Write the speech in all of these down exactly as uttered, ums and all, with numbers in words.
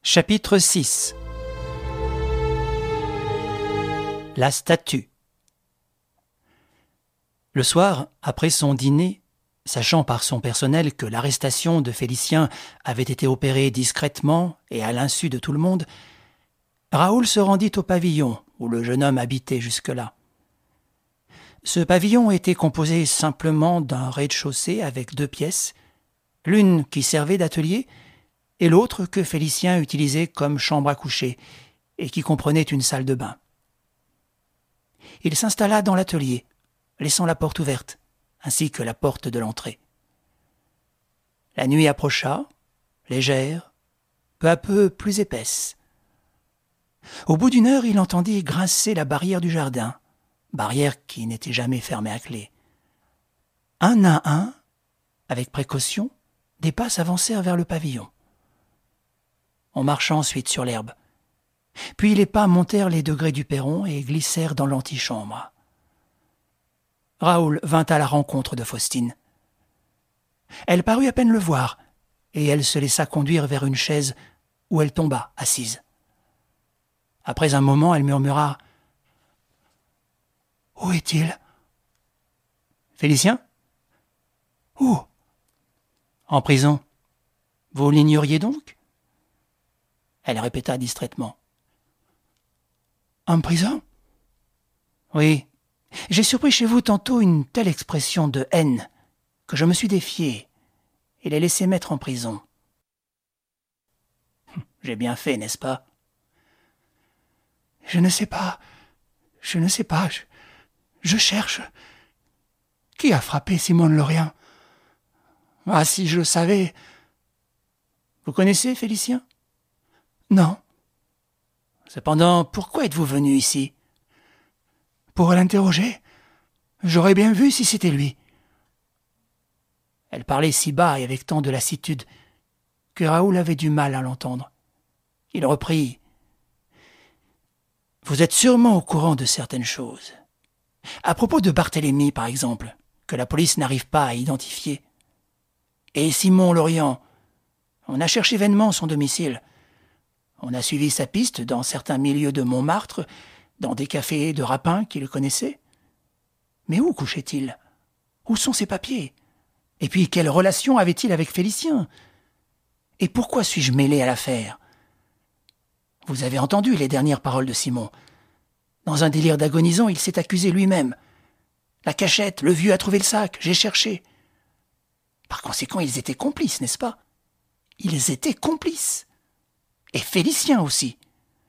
Chapitre six. La statue. Le soir, après son dîner, sachant par son personnel que l'arrestation de Félicien avait été opérée discrètement et à l'insu de tout le monde, Raoul se rendit au pavillon où le jeune homme habitait jusque-là. Ce pavillon était composé simplement d'un rez-de-chaussée avec deux pièces, l'une qui servait d'atelier et l'autre que Félicien utilisait comme chambre à coucher et qui comprenait une salle de bain. Il s'installa dans l'atelier, laissant la porte ouverte, ainsi que la porte de l'entrée. La nuit approcha, légère, peu à peu plus épaisse. Au bout d'une heure, il entendit grincer la barrière du jardin, barrière qui n'était jamais fermée à clé. Un à un, avec précaution, des pas s'avancèrent vers le pavillon. On marcha ensuite sur l'herbe. Puis les pas montèrent les degrés du perron et glissèrent dans l'antichambre. Raoul vint à la rencontre de Faustine. Elle parut à peine le voir, et elle se laissa conduire vers une chaise où elle tomba, assise. Après un moment, elle murmura « Où est-il ?»« Félicien ?»« Où ?»« En prison. Vous l'ignoriez donc ?» Elle répéta distraitement. « En prison ?»« Oui. J'ai surpris chez vous tantôt une telle expression de haine que je me suis défié et l'ai laissé mettre en prison. » « J'ai bien fait, n'est-ce pas ?»« Je ne sais pas. Je ne sais pas. Je, je cherche. Qui a frappé Simone Lorient ? Ah, si je le savais. » « Vous connaissez Félicien ? » ?»« Non. »« Cependant, pourquoi êtes-vous venu ici ? » ?»« Pour l'interroger. J'aurais bien vu si c'était lui. » Elle parlait si bas et avec tant de lassitude que Raoul avait du mal à l'entendre. Il reprit. « Vous êtes sûrement au courant de certaines choses. À propos de Barthélemy, par exemple, que la police n'arrive pas à identifier. Et Simon Lorient, on a cherché vainement son domicile. On a suivi sa piste dans certains milieux de Montmartre, dans des cafés de rapins qui le connaissaient. Mais où couchait-il ? Où sont ses papiers ? Et puis, quelle relation avait-il avec Félicien ? Et pourquoi suis-je mêlé à l'affaire ? Vous avez entendu les dernières paroles de Simon. Dans un délire d'agonisant, il s'est accusé lui-même. La cachette, le vieux a trouvé le sac, j'ai cherché. Par conséquent, ils étaient complices, n'est-ce pas ? Ils étaient complices. Et Félicien aussi.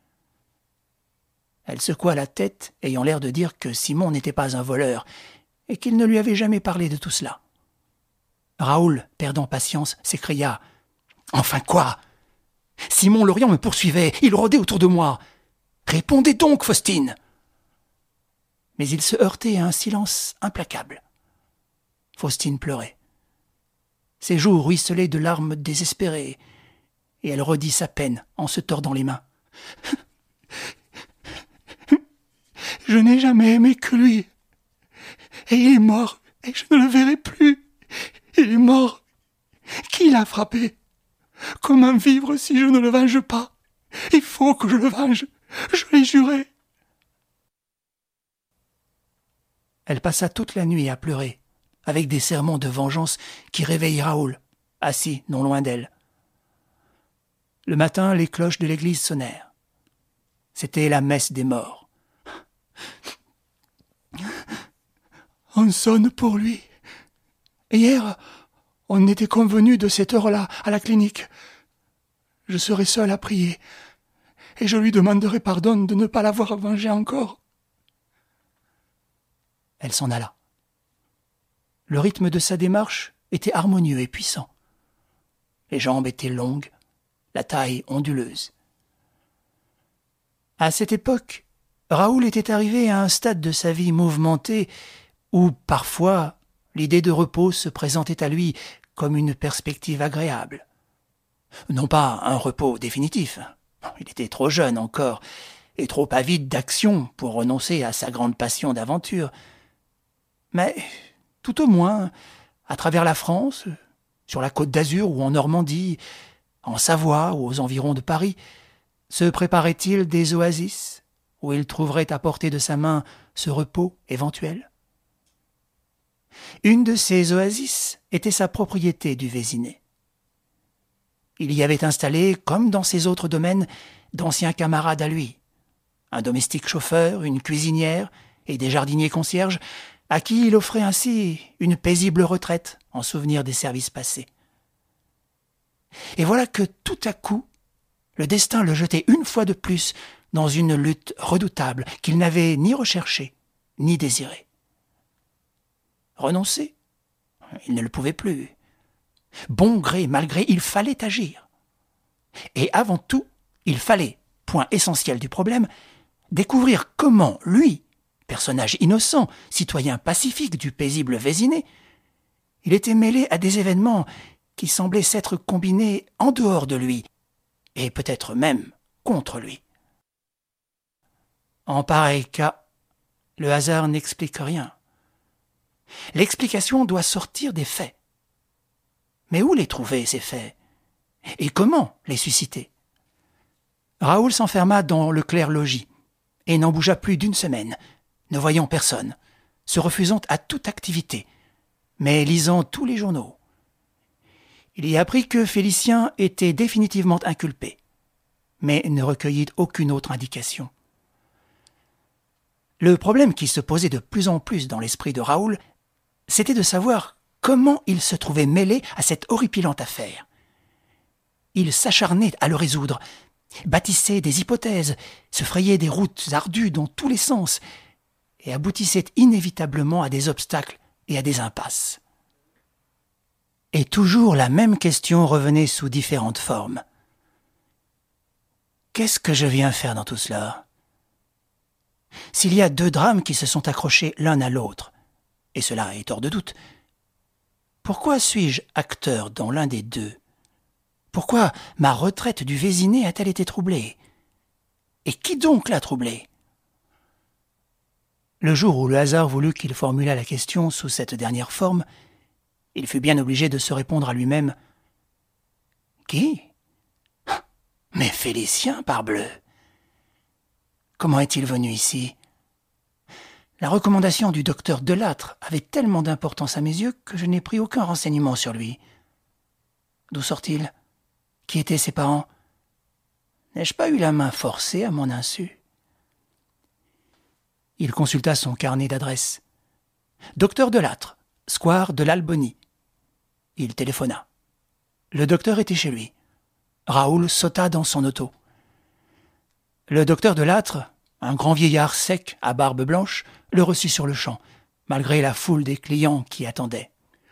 Elle secoua la tête, ayant l'air de dire que Simon n'était pas un voleur, et qu'il ne lui avait jamais parlé de tout cela. Raoul, perdant patience, s'écria « Enfin quoi ? Simon Lorient me poursuivait, il rôdait autour de moi. Répondez donc, Faustine !» Mais il se heurtait à un silence implacable. Faustine pleurait. Ses joues ruisselaient de larmes désespérées, et elle redit sa peine en se tordant les mains. « Je n'ai jamais aimé que lui. Et il est mort, et je ne le verrai plus. Il est mort. Qui l'a frappé ? Comment vivre si je ne le venge pas ? Il faut que je le venge. Je l'ai juré. » Elle passa toute la nuit à pleurer, avec des serments de vengeance qui réveillent Raoul, assis non loin d'elle. Le matin, les cloches de l'église sonnèrent. C'était la messe des morts. « On sonne pour lui. Hier, on était convenu de cette heure-là à la clinique. Je serai seul à prier, et je lui demanderai pardon de ne pas l'avoir vengé encore. » Elle s'en alla. Le rythme de sa démarche était harmonieux et puissant. Les jambes étaient longues, la taille onduleuse. À cette époque, Raoul était arrivé à un stade de sa vie mouvementée où, parfois, l'idée de repos se présentait à lui comme une perspective agréable. Non pas un repos définitif. Il était trop jeune encore et trop avide d'action pour renoncer à sa grande passion d'aventure. Mais, tout au moins, à travers la France, sur la Côte d'Azur ou en Normandie, en Savoie ou aux environs de Paris, se préparait-il des oasis où il trouverait à portée de sa main ce repos éventuel? Une de ces oasis était sa propriété du Vésinet. Il y avait installé, comme dans ses autres domaines, d'anciens camarades à lui, un domestique chauffeur, une cuisinière et des jardiniers concierges, à qui il offrait ainsi une paisible retraite en souvenir des services passés. Et voilà que tout à coup, le destin le jetait une fois de plus dans une lutte redoutable qu'il n'avait ni recherchée, ni désirée. Renoncer? Il ne le pouvait plus. Bon gré, mal gré, il fallait agir. Et avant tout, il fallait, point essentiel du problème, découvrir comment lui, personnage innocent, citoyen pacifique du paisible Vésinet, il était mêlé à des événements qui semblaient s'être combinés en dehors de lui, et peut-être même contre lui. En pareil cas, le hasard n'explique rien. L'explication doit sortir des faits. Mais où les trouver, ces faits? Et comment les susciter? Raoul s'enferma dans le clair-logis et n'en bougea plus d'une semaine, ne voyant personne, se refusant à toute activité, mais lisant tous les journaux. Il y apprit que Félicien était définitivement inculpé, mais ne recueillit aucune autre indication. Le problème qui se posait de plus en plus dans l'esprit de Raoul, c'était de savoir comment il se trouvait mêlé à cette horripilante affaire. Il s'acharnait à le résoudre, bâtissait des hypothèses, se frayait des routes ardues dans tous les sens, et aboutissait inévitablement à des obstacles et à des impasses. Et toujours la même question revenait sous différentes formes. Qu'est-ce que je viens faire dans tout cela? S'il y a deux drames qui se sont accrochés l'un à l'autre, et cela est hors de doute, pourquoi suis-je acteur dans l'un des deux? Pourquoi ma retraite du Vésinet a-t-elle été troublée? Et qui donc l'a troublée? Le jour où le hasard voulut qu'il formulât la question sous cette dernière forme, il fut bien obligé de se répondre à lui-même. Qui? Mais Félicien, parbleu! Comment est-il venu ici? La recommandation du docteur Delattre avait tellement d'importance à mes yeux que je n'ai pris aucun renseignement sur lui. D'où sort-il? Qui étaient ses parents? N'ai-je pas eu la main forcée à mon insu? Il consulta son carnet d'adresse. Docteur Delattre, square de l'Albonie. Il téléphona. Le docteur était chez lui. Raoul sauta dans son auto. Le docteur Delattre, un grand vieillard sec à barbe blanche, le reçut sur le champ, malgré la foule des clients qui attendaient.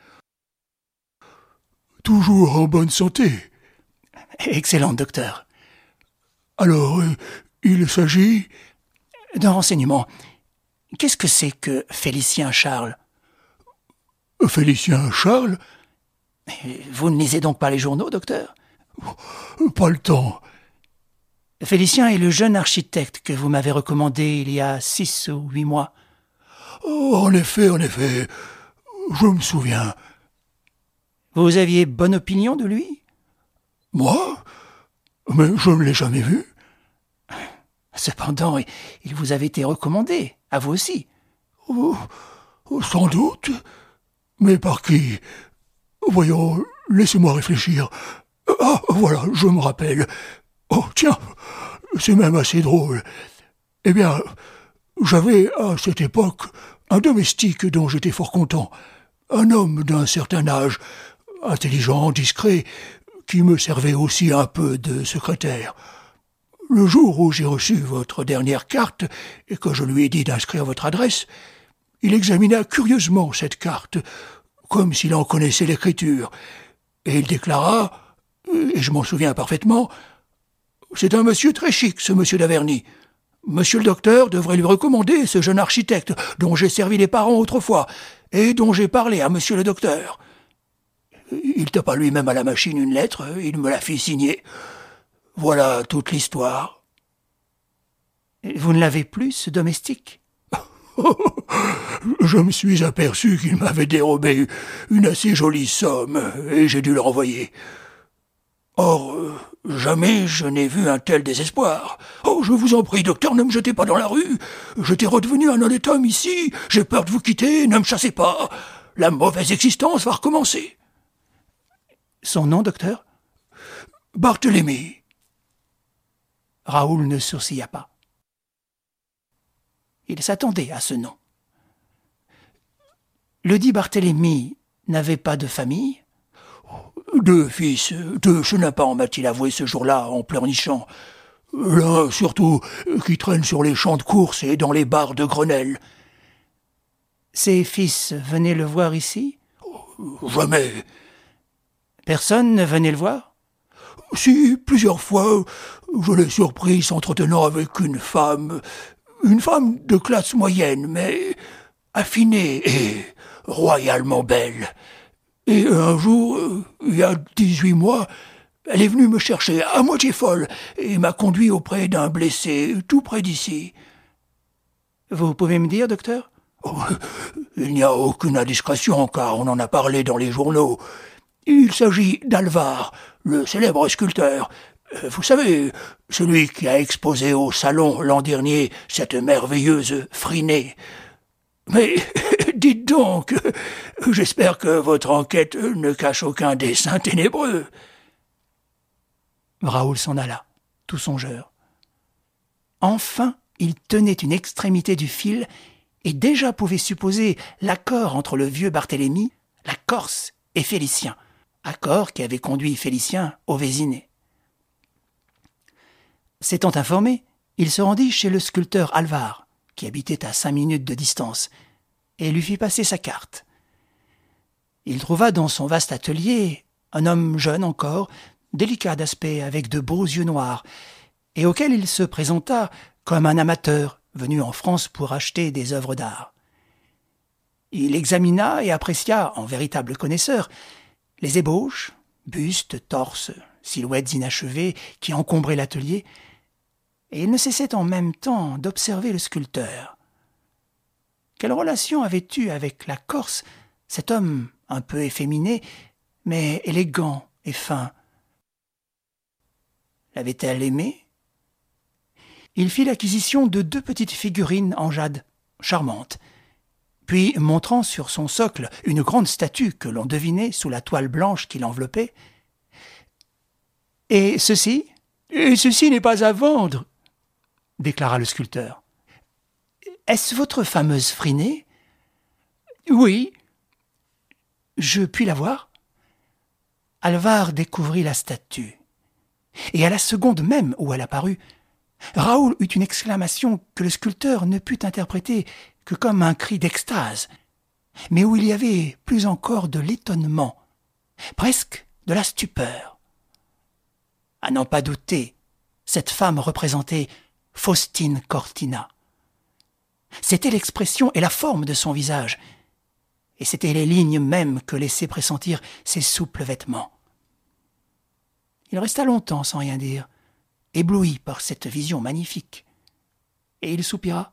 « Toujours en bonne santé ?»« Excellent, docteur. »« Alors, euh, il s'agit... » »« D'un renseignement. Qu'est-ce que c'est que Félicien Charles ?»« Félicien Charles ?»« Vous ne lisez donc pas les journaux, docteur ?»« Pas le temps. » Félicien est le jeune architecte que vous m'avez recommandé il y a six ou huit mois. Oh, en effet, en effet, je me souviens. Vous aviez bonne opinion de lui? Moi? Mais je ne l'ai jamais vu. Cependant, il vous avait été recommandé, à vous aussi. Oh, sans doute. Mais par qui? Voyons, laissez-moi réfléchir. Ah, voilà, je me rappelle. Oh, tiens, c'est même assez drôle. Eh bien, j'avais à cette époque un domestique dont j'étais fort content, un homme d'un certain âge, intelligent, discret, qui me servait aussi un peu de secrétaire. Le jour où j'ai reçu votre dernière carte et que je lui ai dit d'inscrire votre adresse, il examina curieusement cette carte, comme s'il en connaissait l'écriture, et il déclara, et je m'en souviens parfaitement, « C'est un monsieur très chic, ce monsieur d'Averny. Monsieur le docteur devrait lui recommander ce jeune architecte dont j'ai servi les parents autrefois et dont j'ai parlé à monsieur le docteur. » Il tapa lui-même à la machine une lettre, il me la fit signer. Voilà toute l'histoire. Vous ne l'avez plus, ce domestique? Je me suis aperçu qu'il m'avait dérobé une assez jolie somme et j'ai dû le renvoyer. Or, euh, jamais je n'ai vu un tel désespoir. Oh, je vous en prie, docteur, ne me jetez pas dans la rue. J'étais redevenu un honnête homme ici. J'ai peur de vous quitter, ne me chassez pas. La mauvaise existence va recommencer. Son nom, docteur? Barthélemy. Raoul ne sourcilla pas. Il s'attendait à ce nom. Le dit Barthélemy n'avait pas de famille? Deux fils, deux chenapans m'a-t-il avoué ce jour-là en pleurnichant. L'un, surtout, qui traîne sur les champs de course et dans les bars de Grenelle. Ses fils venaient le voir ici? Jamais. Personne ne venait le voir? Si, plusieurs fois, je l'ai surpris s'entretenant avec une femme, une femme de classe moyenne, mais affinée et royalement belle. Et un jour, il y a dix-huit mois, elle est venue me chercher à moitié folle et m'a conduit auprès d'un blessé tout près d'ici. Vous pouvez me dire, docteur? Oh, il n'y a aucune indiscrétion car on en a parlé dans les journaux. Il s'agit d'Alvar, le célèbre sculpteur. Vous savez, celui qui a exposé au salon l'an dernier cette merveilleuse Phryné. Mais dites donc, j'espère que votre enquête ne cache aucun dessein ténébreux. Raoul s'en alla, tout songeur. Enfin, il tenait une extrémité du fil et déjà pouvait supposer l'accord entre le vieux Barthélemy, la Corse et Félicien, accord qui avait conduit Félicien au Vésiné. S'étant informé, il se rendit chez le sculpteur Alvar, qui habitait à cinq minutes de distance, et lui fit passer sa carte. Il trouva dans son vaste atelier un homme jeune encore, délicat d'aspect, avec de beaux yeux noirs, et auquel il se présenta comme un amateur venu en France pour acheter des œuvres d'art. Il examina et apprécia, en véritable connaisseur, les ébauches, bustes, torses, silhouettes inachevées qui encombraient l'atelier, et il ne cessait en même temps d'observer le sculpteur. Quelle relation avait eu avec la Corse cet homme un peu efféminé, mais élégant et fin? L'avait-elle aimé? Il fit l'acquisition de deux petites figurines en jade, charmantes. Puis, montrant sur son socle une grande statue que l'on devinait sous la toile blanche qui l'enveloppait, « Et ceci? Et ceci n'est pas à vendre !» déclara le sculpteur. « Est-ce votre fameuse Phryné? »« Oui. »« Je puis la voir ?» Alvar découvrit la statue. Et à la seconde même où elle apparut, Raoul eut une exclamation que le sculpteur ne put interpréter que comme un cri d'extase, mais où il y avait plus encore de l'étonnement, presque de la stupeur. À n'en pas douter, cette femme représentait Faustine Cortina. C'était l'expression et la forme de son visage, et c'étaient les lignes mêmes que laissaient pressentir ses souples vêtements. Il resta longtemps sans rien dire, ébloui par cette vision magnifique, et il soupira.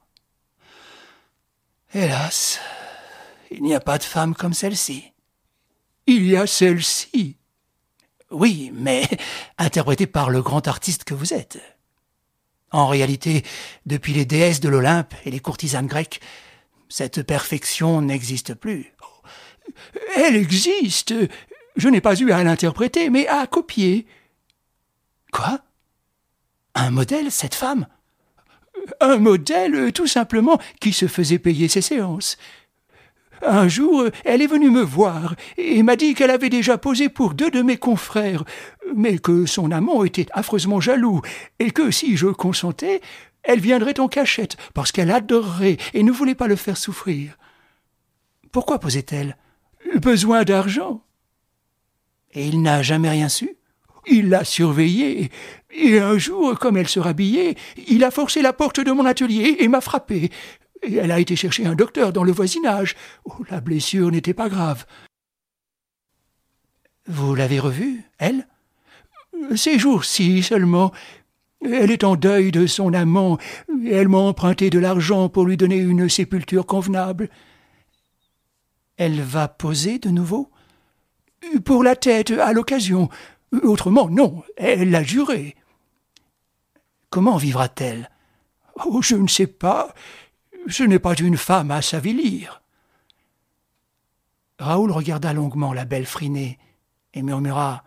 « Hélas, il n'y a pas de femme comme celle-ci. »« Il y a celle-ci. » »« Oui, mais interprétée par le grand artiste que vous êtes. En réalité, depuis les déesses de l'Olympe et les courtisanes grecques, cette perfection n'existe plus. »« Elle existe. Je n'ai pas eu à l'interpréter, mais à copier. »« Quoi ? Un modèle, cette femme ? » ?»« Un modèle, tout simplement, qui se faisait payer ses séances. Un jour, elle est venue me voir et m'a dit qu'elle avait déjà posé pour deux de mes confrères, mais que son amant était affreusement jaloux et que si je consentais, elle viendrait en cachette parce qu'elle adorerait et ne voulait pas le faire souffrir. »« Pourquoi posait-elle ? » ?»« Besoin d'argent. »« Et il n'a jamais rien su ? » Il l'a surveillée, et un jour, comme elle se rhabillait, il a forcé la porte de mon atelier et m'a frappé. Et elle a été chercher un docteur dans le voisinage. Oh, la blessure n'était pas grave. « Vous l'avez revue, elle ? » ?»« Ces jours-ci seulement. Elle est en deuil de son amant, et elle m'a emprunté de l'argent pour lui donner une sépulture convenable. »« Elle va poser de nouveau ? » ?»« Pour la tête, à l'occasion. Autrement, non, elle l'a juré. Comment vivra-t-elle? Oh, je ne sais pas. Ce n'est pas une femme à s'avilir. Raoul regarda longuement la belle Phryné et murmura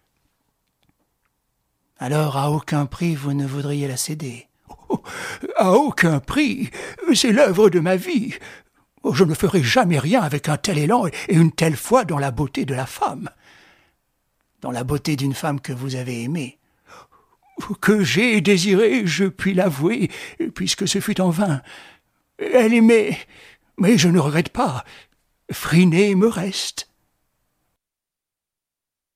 « Alors, à aucun prix, vous ne voudriez la céder ?»« Oh, à aucun prix. C'est l'œuvre de ma vie. Oh, je ne ferai jamais rien avec un tel élan et une telle foi dans la beauté de la femme. Dans la beauté d'une femme que vous avez aimée. Que j'ai désiré, je puis l'avouer, puisque ce fut en vain. Elle aimait, mais je ne regrette pas. Phryné me reste.